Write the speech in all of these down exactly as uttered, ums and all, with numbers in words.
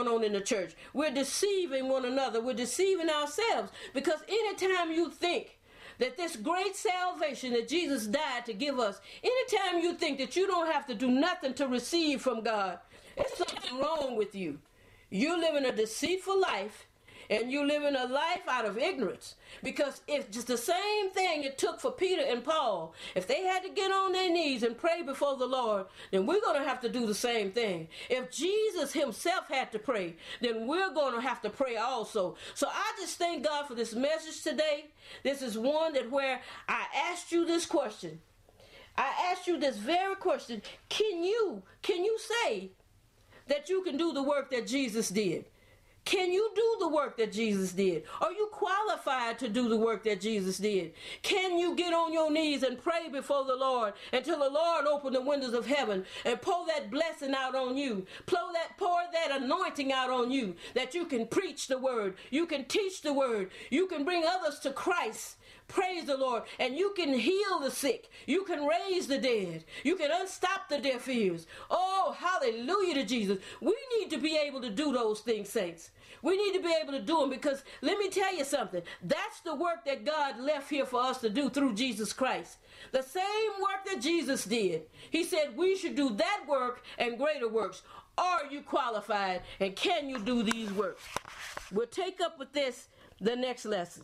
going on in the church. We're deceiving one another. We're deceiving ourselves, because anytime you think that this great salvation that Jesus died to give us, anytime you think that you don't have to do nothing to receive from God, there's something wrong with you. You're living a deceitful life, and you're living a life out of ignorance. Because if just the same thing it took for Peter and Paul, if they had to get on their knees and pray before the Lord, then we're going to have to do the same thing. If Jesus himself had to pray, then we're going to have to pray also. So I just thank God for this message today. This is one that where I asked you this question. I asked you this very question. Can you, can you say that you can do the work that Jesus did? Can you do the work that Jesus did? Are you qualified to do the work that Jesus did? Can you get on your knees and pray before the Lord until the Lord open the windows of heaven and pour that blessing out on you? Pour that, pour that anointing out on you, that you can preach the word, you can teach the word, you can bring others to Christ. Praise the Lord. And you can heal the sick. You can raise the dead. You can unstop the deaf ears. Oh, hallelujah to Jesus. We need to be able to do those things, saints. We need to be able to do them, because let me tell you something. That's the work that God left here for us to do through Jesus Christ. The same work that Jesus did. He said we should do that work and greater works. Are you qualified, and can you do these works? We'll take up with this the next lesson.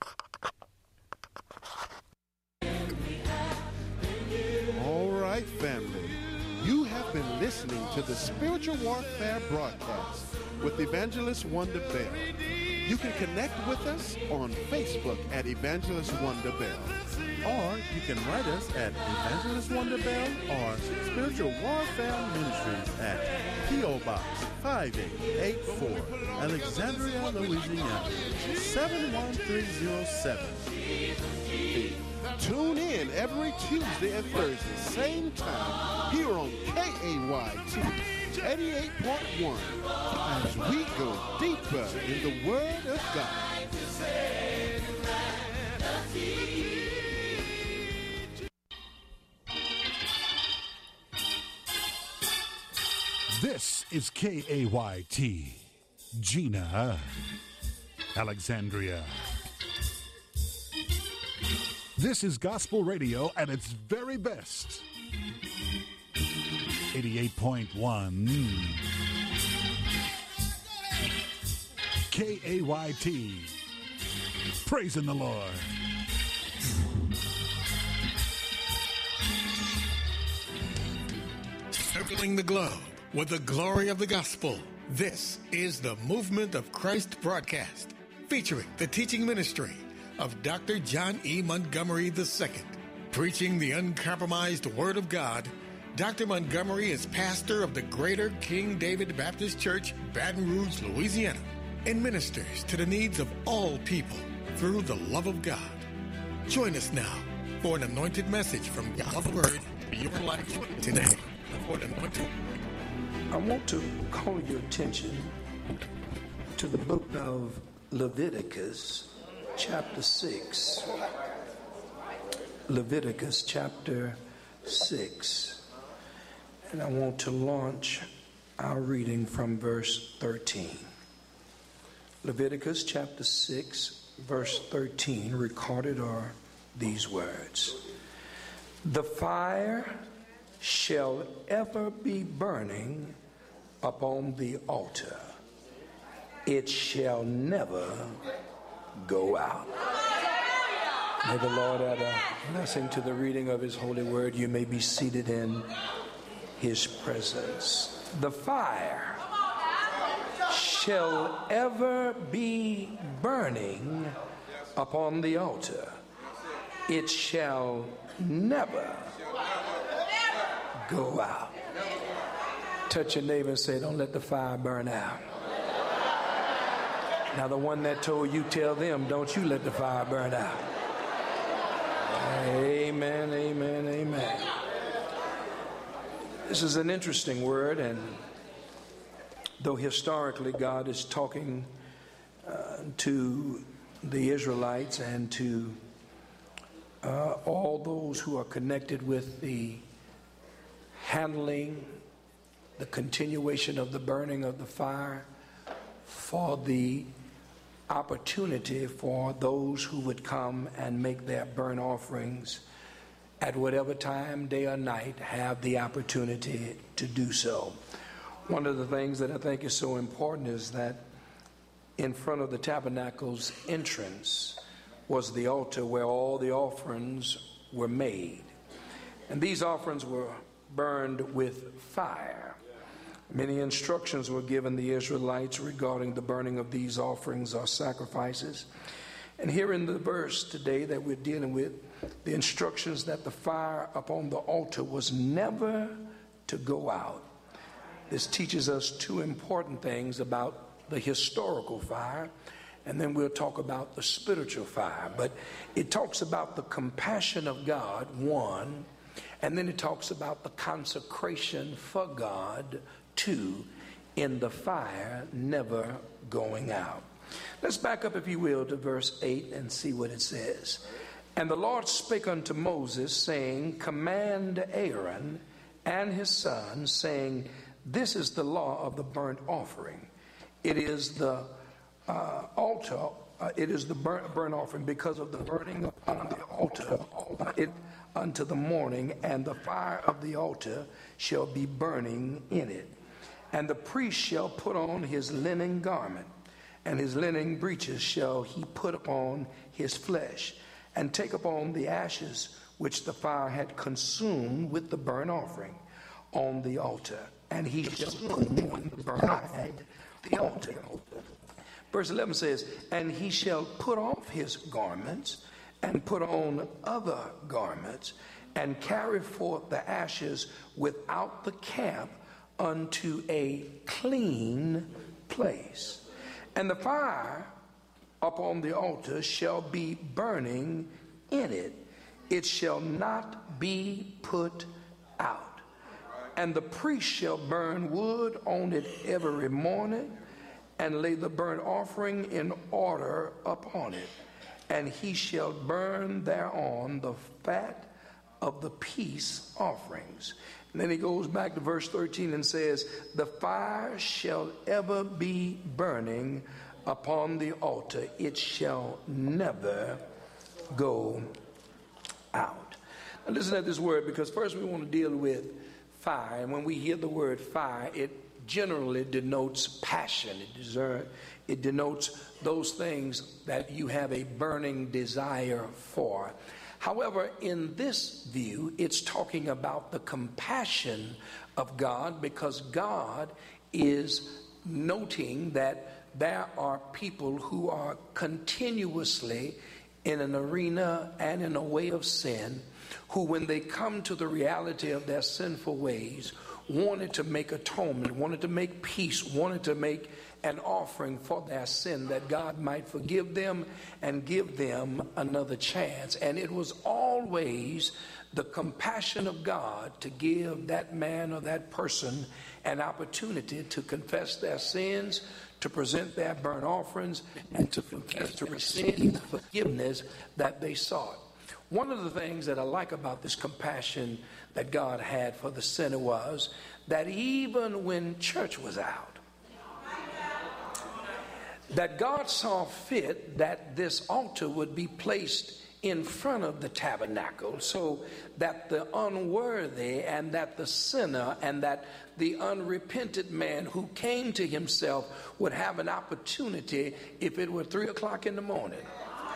All right, family. You have been listening to the Spiritual Warfare Broadcast with Evangelist Wanda Bell. You can connect with us on Facebook at Evangelist Wanda Bell. Or you can write us at Evangelist Wanda Bell or Spiritual Warfare Ministries at P O. Box five eight eight four, Alexandria, Louisiana, seven one three zero seven. Tune in every Tuesday and Thursday, same time, here on K A Y T eighty-eight point one, as we go deeper in the Word of God. This is K A Y T, Gina, Alexandria. This is gospel radio at its very best. eighty-eight point one. K A Y T. Praising the Lord. Circling the globe with the glory of the gospel. This is the Movement of Christ broadcast, featuring the teaching ministry of Doctor John E. Montgomery the Second. Preaching the uncompromised Word of God, Doctor Montgomery is pastor of the Greater King David Baptist Church, Baton Rouge, Louisiana, and ministers to the needs of all people through the love of God. Join us now for an anointed message from God's Word for your life today. For an anointed I want to call your attention to the book of Leviticus, chapter six. Leviticus chapter six. And I want to launch our reading from verse thirteen. Leviticus chapter six, verse thirteen, recorded are these words. The fire shall ever be burning upon the altar. It shall never go out. May the Lord add a blessing to the reading of his holy word. You may be seated in his presence. The fire shall ever be burning upon the altar. It shall never go out. Touch your neighbor and say, don't let the fire burn out. Now the one that told you, tell them, don't you let the fire burn out. Amen, amen, amen. This is an interesting word, and though historically God is talking uh, to the Israelites and to uh, all those who are connected with the handling, the continuation of the burning of the fire for the opportunity for those who would come and make their burnt offerings at whatever time, day or night, have the opportunity to do so. One of the things that I think is so important is that in front of the tabernacle's entrance was the altar where all the offerings were made. And these offerings were burned with fire. Many instructions were given the Israelites regarding the burning of these offerings or sacrifices. And here in the verse today that we're dealing with, the instructions that the fire upon the altar was never to go out. This teaches us two important things about the historical fire, and then we'll talk about the spiritual fire. But it talks about the compassion of God, one, and then it talks about the consecration for God, two, in the fire never going out. Let's back up, if you will, to verse eight and see what it says. And the Lord spake unto Moses, saying, Command Aaron and his sons, saying, This is the law of the burnt offering. It is the uh, altar, uh, it is the burnt, burnt offering because of the burning on the altar it, unto the morning, and the fire of the altar shall be burning in it. And the priest shall put on his linen garment, and his linen breeches shall he put upon his flesh, and take upon the ashes which the fire had consumed with the burnt offering on the altar, and he shall put on the burnt offering the altar. Verse eleven says, And he shall put off his garments, and put on other garments, and carry forth the ashes without the camp unto a clean place. And the fire upon the altar shall be burning in it. It shall not be put out. And the priest shall burn wood on it every morning, and lay the burnt offering in order upon it. And he shall burn thereon the fat of the peace offerings. And then he goes back to verse thirteen and says, The fire shall ever be burning upon the altar. It shall never go out. Now listen to this word, because first we want to deal with fire. And when we hear the word fire, it generally denotes passion. It, deserve, it denotes those things that you have a burning desire for. However, in this view, it's talking about the compassion of God, because God is noting that there are people who are continuously in an arena and in a way of sin, who when they come to the reality of their sinful ways, wanted to make atonement, wanted to make peace, wanted to make an offering for their sin, that God might forgive them and give them another chance. And it was always the compassion of God to give that man or that person an opportunity to confess their sins, to present their burnt offerings, and to confess, to receive the forgiveness that they sought. One of the things that I like about this compassion that God had for the sinner was that even when church was out, that God saw fit that this altar would be placed in front of the tabernacle, so that the unworthy and that the sinner and that the unrepentant man who came to himself would have an opportunity, if it were three o'clock in the morning,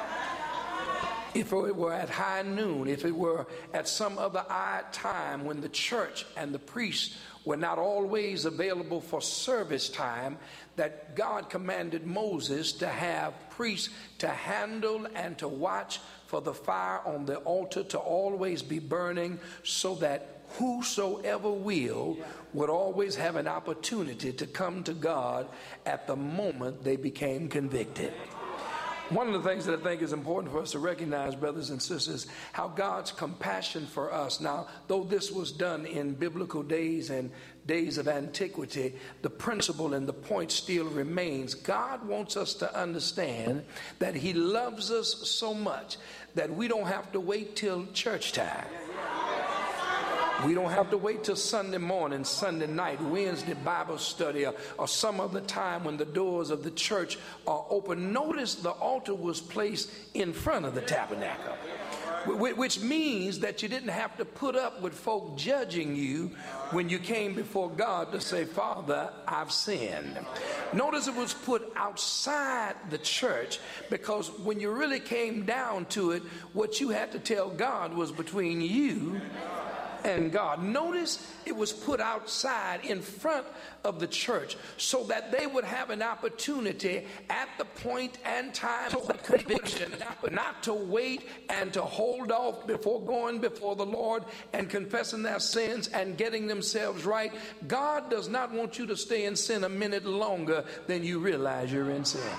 if it were at high noon, if it were at some other odd time when the church and the priests were not always available for service time, that God commanded Moses to have priests to handle and to watch for the fire on the altar to always be burning, so that whosoever will would always have an opportunity to come to God at the moment they became convicted. One of the things that I think is important for us to recognize, brothers and sisters, how God's compassion for us. Now, though this was done in biblical days and days of antiquity, the principle and the point still remains. God wants us to understand that he loves us so much that we don't have to wait till church time We don't have to wait till Sunday morning, Sunday night, Wednesday Bible study, or, or some other time when the doors of the church are open. Notice the altar was placed in front of the tabernacle, which means that you didn't have to put up with folk judging you when you came before God to say, Father, I've sinned. Notice it was put outside the church, because when you really came down to it, what you had to tell God was between you and God. Notice it was put outside in front of the church so that they would have an opportunity at the point and time of conviction not to wait and to hold off before going before the Lord and confessing their sins and getting themselves right. God does not want you to stay in sin a minute longer than you realize you're in sin.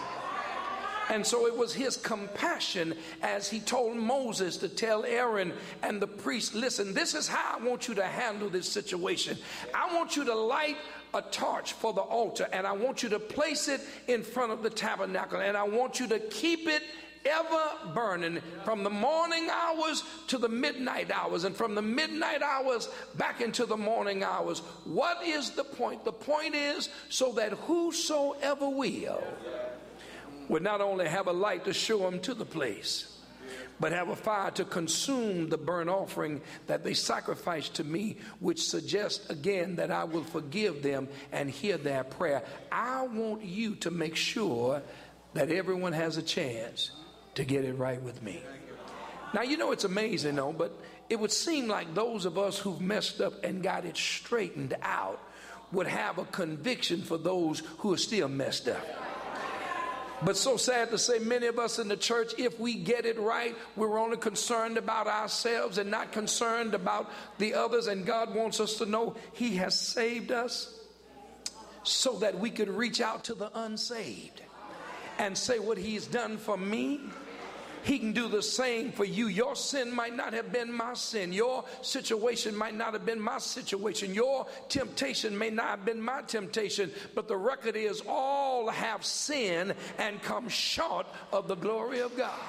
And so it was his compassion as he told Moses to tell Aaron and the priest, listen, this is how I want you to handle this situation. I want you to light a torch for the altar, and I want you to place it in front of the tabernacle, and I want you to keep it ever burning from the morning hours to the midnight hours, and from the midnight hours back into the morning hours. What is the point? The point is so that whosoever will would not only have a light to show them to the place, but have a fire to consume the burnt offering that they sacrificed to me, which suggests again that I will forgive them and hear their prayer. I want you to make sure that everyone has a chance to get it right with me. Now, you know, it's amazing though, but it would seem like those of us who've messed up and got it straightened out would have a conviction for those who are still messed up. But so sad to say, many of us in the church, if we get it right, we're only concerned about ourselves and not concerned about the others. And God wants us to know he has saved us so that we could reach out to the unsaved and say, what he's done for me, he can do the same for you. Your sin might not have been my sin. Your situation might not have been my situation. Your temptation may not have been my temptation. But the record is all have sinned and come short of the glory of God.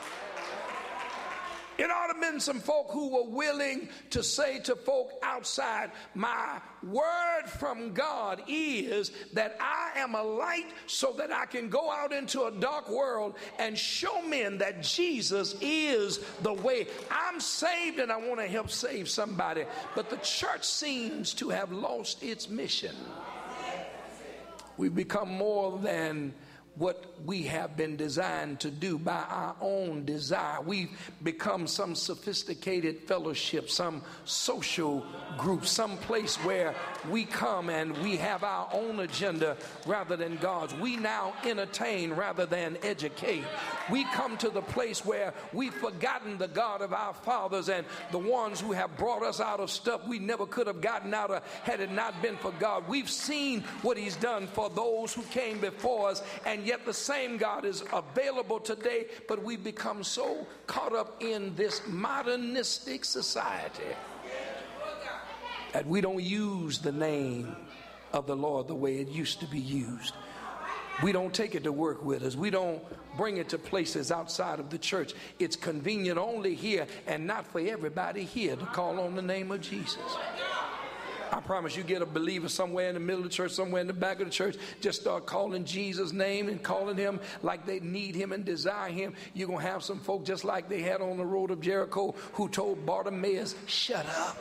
It ought to have been some folk who were willing to say to folk outside, my word from God is that I am a light so that I can go out into a dark world and show men that Jesus is the way. I'm saved and I want to help save somebody. But the church seems to have lost its mission. We've become more than what we have been designed to do by our own desire. We've become some sophisticated fellowship, some social group, some place where we come and we have our own agenda rather than God's. We now entertain rather than educate. We come to the place where we've forgotten the God of our fathers and the ones who have brought us out of stuff we never could have gotten out of had it not been for God. We've seen what he's done for those who came before us, and yet the same God is available today, but we've become so caught up in this modernistic society that we don't use the name of the Lord the way it used to be used. We don't take it to work with us. We don't bring it to places outside of the church. It's convenient only here and not for everybody here to call on the name of Jesus. I promise you, get a believer somewhere in the middle of the church, somewhere in the back of the church, just start calling Jesus' name and calling him like they need him and desire him. You're going to have some folk just like they had on the road of Jericho who told Bartimaeus, shut up.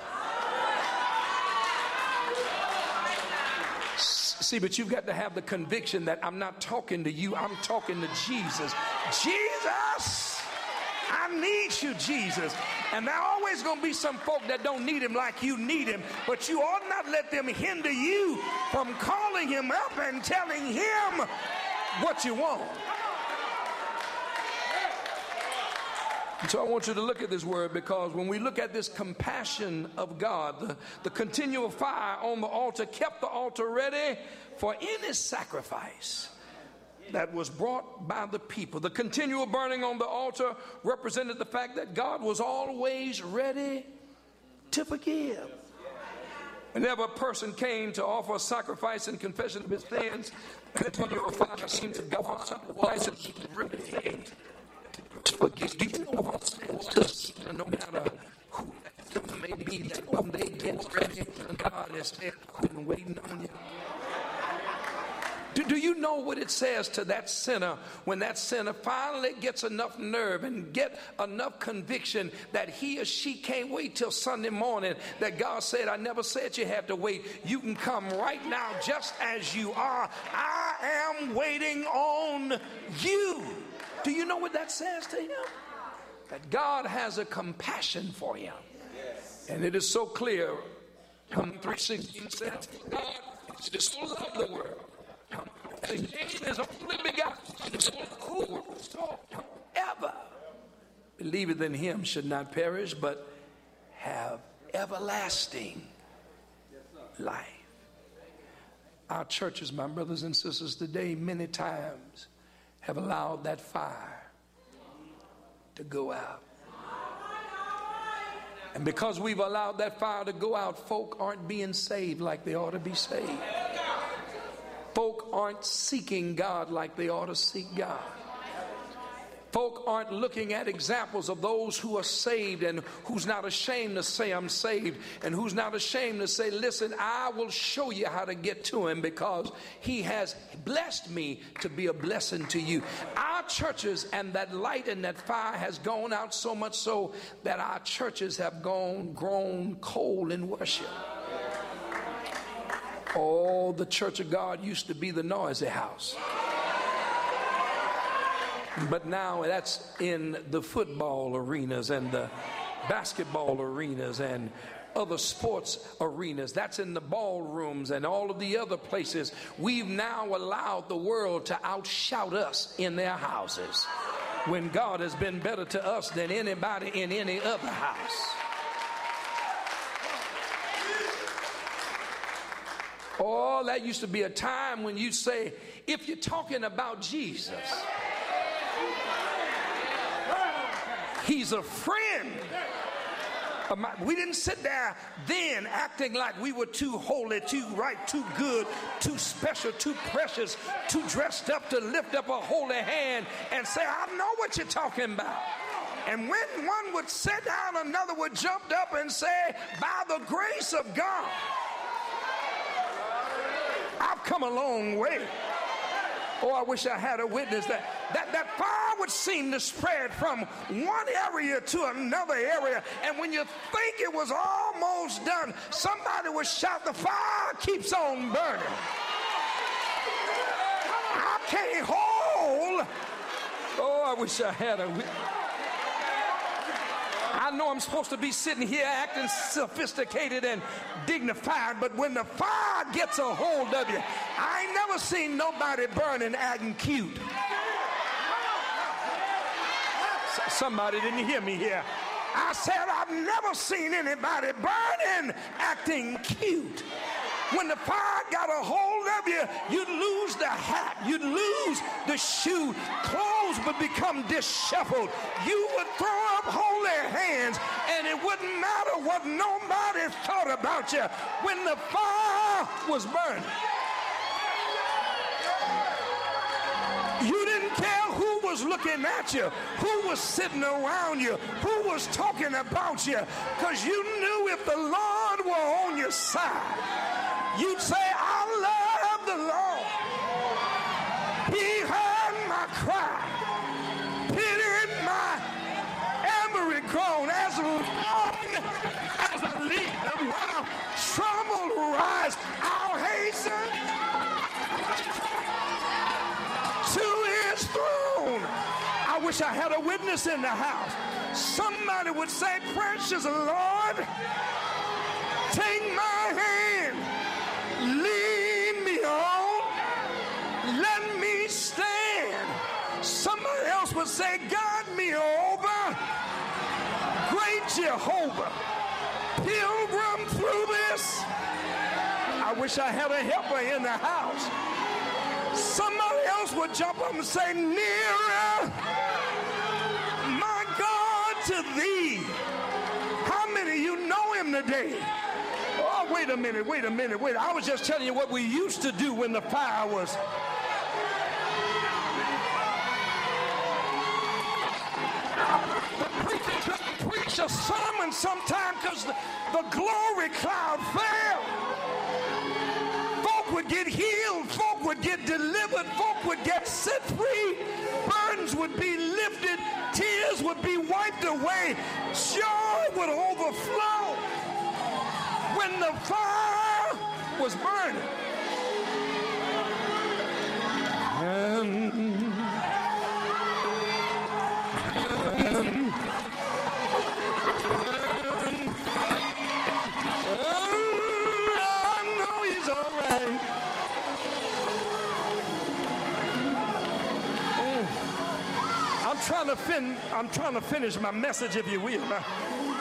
See, but you've got to have the conviction that I'm not talking to you, I'm talking to Jesus. Jesus, I need you, Jesus. And there are always going to be some folk that don't need him like you need him, but you ought not let them hinder you from calling him up and telling him what you want. And so I want you to look at this word, because when we look at this compassion of God, the, the continual fire on the altar kept the altar ready for any sacrifice that was brought by the people. The continual burning on the altar represented the fact that God was always ready to forgive. Whenever a person came to offer a sacrifice and confession of his sins, the continual fire seemed to go on. Why is it really to forgive? Do you know what sins? No matter who made be that when they get ready, God is there waiting on you. Do, do you know what it says to that sinner when that sinner finally gets enough nerve and get enough conviction that he or she can't wait till Sunday morning, that God said, I never said you had to wait. You can come right now just as you are. I am waiting on you. Do you know what that says to him? That God has a compassion for him. And it is so clear. John three sixteen says, God is so love the world. He gave his only begotten Son, whosoever believeth in him should not perish, but have everlasting life. Our churches, my brothers and sisters, today many times have allowed that fire to go out. And because we've allowed that fire to go out, folk aren't being saved like they ought to be saved. Folk aren't seeking God like they ought to seek God. Folk aren't looking at examples of those who are saved and who's not ashamed to say I'm saved, and who's not ashamed to say, listen, I will show you how to get to him because he has blessed me to be a blessing to you. Our churches and that light and that fire has gone out so much so that our churches have gone grown cold in worship. Oh, the Church of God used to be the noisy house. But now that's in the football arenas and the basketball arenas and other sports arenas. That's in the ballrooms and all of the other places. We've now allowed the world to outshout us in their houses when God has been better to us than anybody in any other house. Oh, that used to be a time when you'd say, if you're talking about Jesus, he's a friend of mine. We didn't sit there then acting like we were too holy, too right, too good, too special, too precious, too dressed up to lift up a holy hand and say, I know what you're talking about. And when one would sit down, another would jump up and say, by the grace of God, I've come a long way. Oh, I wish I had a witness that, that that fire would seem to spread from one area to another area. And when you think it was almost done, somebody would shout, the fire keeps on burning. I can't hold. Oh, I wish I had a witness. I know I'm supposed to be sitting here acting sophisticated and dignified, but when the fire gets a hold of you, I ain't never seen nobody burning acting cute. Somebody didn't hear me here. I said I've never seen anybody burning acting cute. When the fire got a hold of you, you'd lose the hat, you'd lose the shoe, clothes would become disheveled. You would throw up holy hands, and it wouldn't matter what nobody thought about you when the fire was burning. You didn't care who was looking at you, who was sitting around you, who was talking about you, because you knew if the Lord were on your side, you'd say, I love the Lord. He heard my cry, pitied my every groan, as long as I live, while trouble rise, I'll hasten to his throne. I wish I had a witness in the house. Somebody would say, precious Lord, take my hand, lead me on, let me stand. Somebody else would say, guide me over, great Jehovah, pilgrim through this. I wish I had a helper in the house. Somebody else would jump up and say, nearer, my God, to thee. How many of you know him today? Oh, wait a minute, wait a minute, wait. I was just telling you what we used to do when the fire was. The preacher just preached a sermon burn sometime because the, the glory cloud fell. Folk would get healed. Folk would get delivered. Folk would get set free. Burdens would be lifted. Tears would be wiped away. Joy would overflow when the fire was burning. And, and, I know he's all right. I'm trying to fin I'm trying to finish my message, if you will. Now,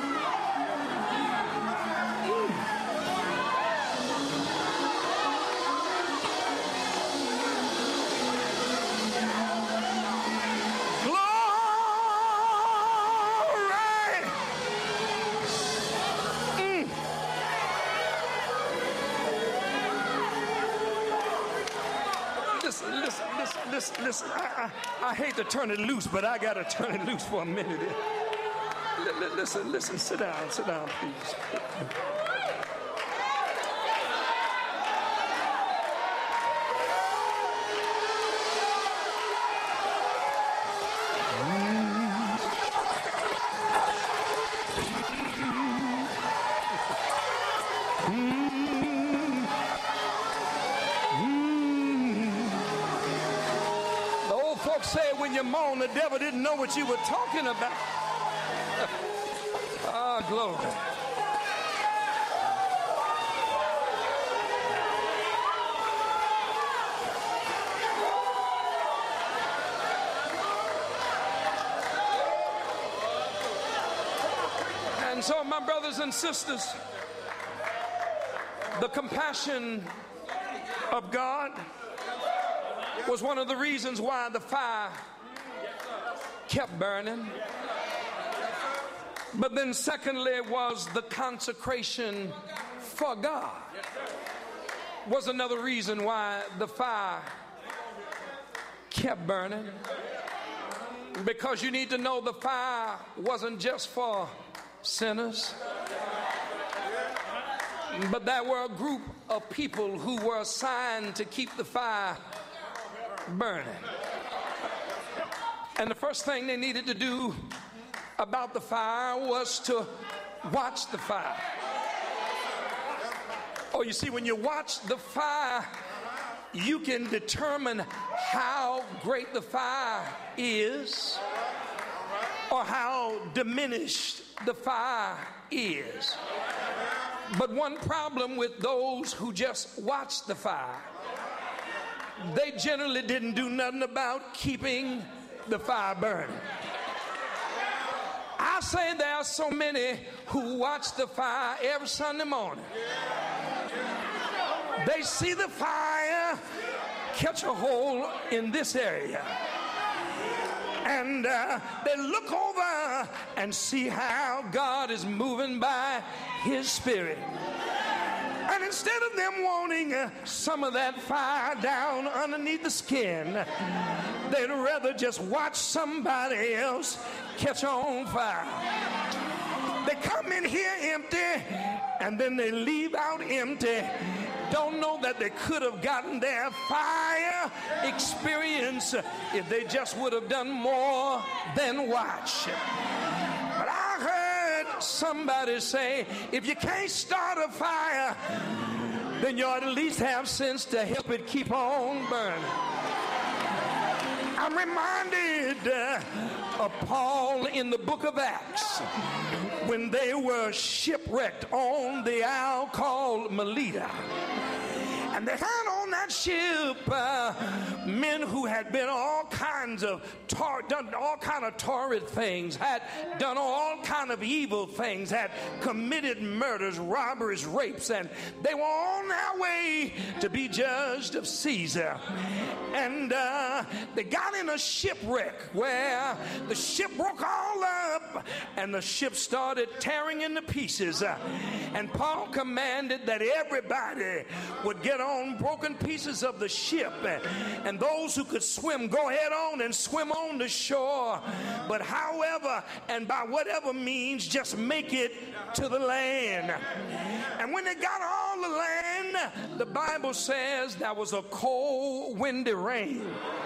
Listen, listen, I, I, I hate to turn it loose, but I got to turn it loose for a minute. L- l- listen, listen, sit down, sit down, please. When you moan, the devil didn't know what you were talking about. Ah, glory. And so, my brothers and sisters, the compassion of God was one of the reasons why the fire kept burning. But then secondly was the consecration for God was another reason why the fire kept burning. Because you need to know the fire wasn't just for sinners, but there were a group of people who were assigned to keep the fire burning. And the first thing they needed to do about the fire was to watch the fire. Oh, you see, when you watch the fire, you can determine how great the fire is or how diminished the fire is. But one problem with those who just watch the fire, they generally didn't do nothing about keeping the fire burning. I say there are so many who watch the fire every Sunday morning. They see the fire catch a hole in this area, and uh, they look over and see how God is moving by His Spirit. And instead of them wanting uh, some of that fire down underneath the skin, they'd rather just watch somebody else catch on fire. They come in here empty, and then they leave out empty. Don't know that they could have gotten their fire experience if they just would have done more than watch. But I heard somebody say, if you can't start a fire, then you ought to at least have sense to help it keep on burning. I'm reminded uh, of Paul in the book of Acts when they were shipwrecked on the isle called Melita. And they found on that ship uh, men who had been all kinds of tar- done all kind of torrid things, had done all kind of evil things, had committed murders, robberies, rapes, and they were on their way to be judged of Caesar. And uh, uh, they got in a shipwreck where the ship broke all up and the ship started tearing into pieces. Uh, and Paul commanded that everybody would get on broken pieces of the ship, and, and those who could swim, go ahead on and swim on the shore. But however and by whatever means, just make it to the land. And when they got all the land, the Bible says there was a cold, windy rain.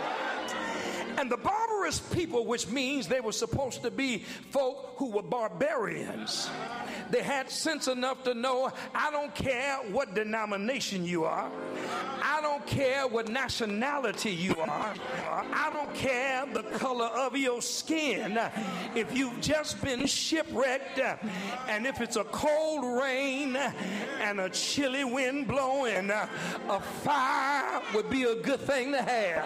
And the barbarous people, which means they were supposed to be folk who were barbarians, they had sense enough to know, I don't care what denomination you are. I don't care what nationality you are. I don't care the color of your skin. If you've just been shipwrecked, and if it's a cold rain and a chilly wind blowing, a fire would be a good thing to have.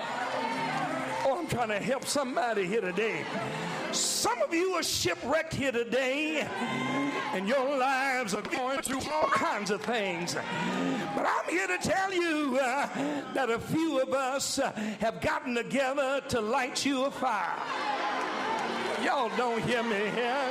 Oh, I'm trying to help somebody here today. Some of you are shipwrecked here today, and your lives are going through all kinds of things. But I'm here to tell you uh, that a few of us uh, have gotten together to light you a fire. Y'all don't hear me here.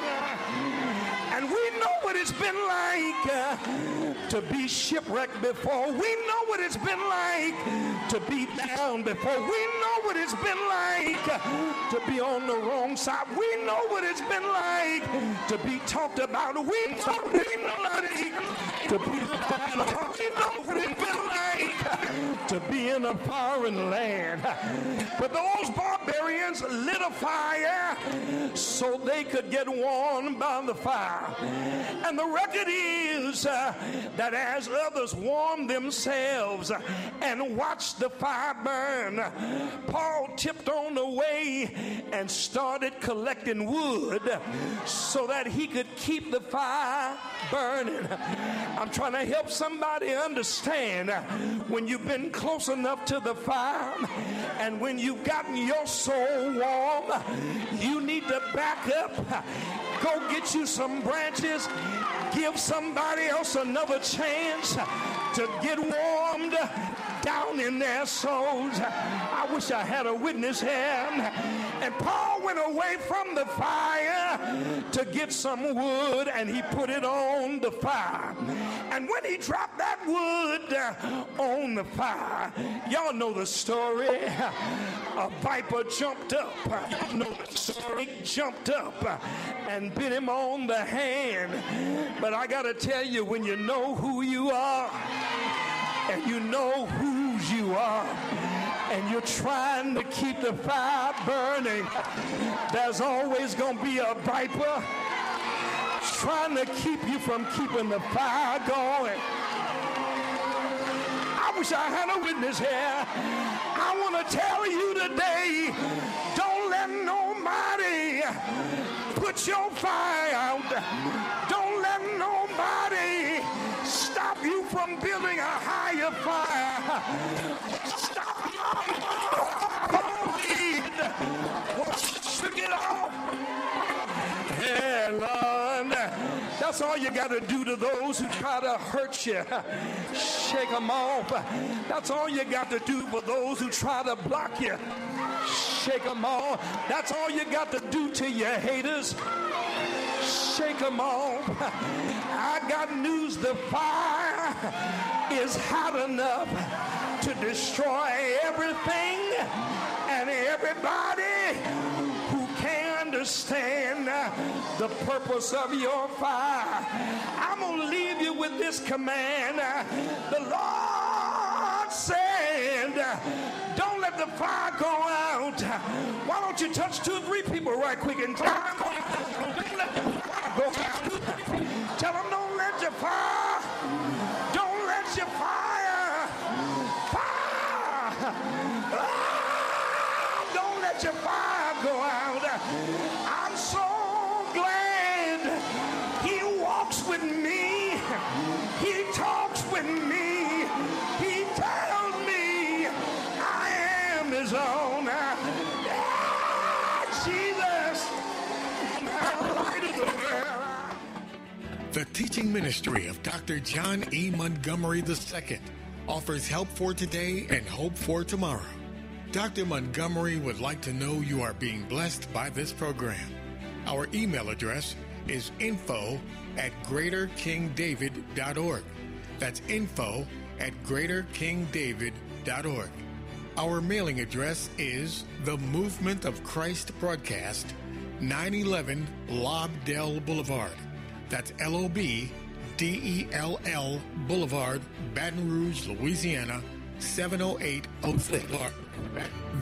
And we know what it's been like uh, to be shipwrecked before. We know what it's been like to be down before. We know what it's been like uh, to be on the wrong side. We know what it's been like to be talked about. We know what it's been like to be we know what it's been like to be in a foreign land. But those barbarians lit a fire so they could get warmed by the fire. And the record is uh, that as others warmed themselves and watched the fire burn, Paul tipped on the way and started collecting wood so that he could keep the fire burning. I'm trying to help somebody understand, when you've been close enough to the fire and when you've gotten your soul warm, you need to back up. Go get you some branches. Give somebody else another chance to get warmed down in their souls. I wish I had a witness here. And Paul went away from the fire to get some wood, and he put it on the fire. And when he dropped that wood on the fire, y'all know the story. A viper jumped up. Y'all know the story. Jumped up and bit him on the hand. But I gotta tell you, when you know who you are, and you know whose you are, and you're trying to keep the fire burning, there's always going to be a viper trying to keep you from keeping the fire going. I wish I had a witness here. I want to tell you today, don't let nobody put your fire out. Don't let nobody stop you from building a higher fire. Stop. Get off. Yeah, Lord. That's all you got to do to those who try to hurt you. Shake them off. That's all you got to do for those who try to block you. Shake them off. That's all you got to do to your haters. Shake them off. I got news. The fire is hot enough to destroy everything and everybody who can understand the purpose of your fire. I'm going to leave you with this command. The Lord said, don't let the fire go out. Why don't you touch two or three people right quick and tell them, don't let the fire go out. Tell them, don't let your fire, don't let your fire, fire, ah, don't let your fire go out. I'm so glad he walks with me. He talks with me. He tells me I am his own. Ah, Jesus, the light of the world. The teaching ministry of Doctor John E. Montgomery the Second offers help for today and hope for tomorrow. Doctor Montgomery would like to know you are being blessed by this program. Our email address is info at greater king david dot org. That's info at greater king david dot org. Our mailing address is The Movement of Christ Broadcast, nine eleven Lobdell Boulevard. That's L O B D E L L Boulevard, Baton Rouge, Louisiana, seven oh eight oh six.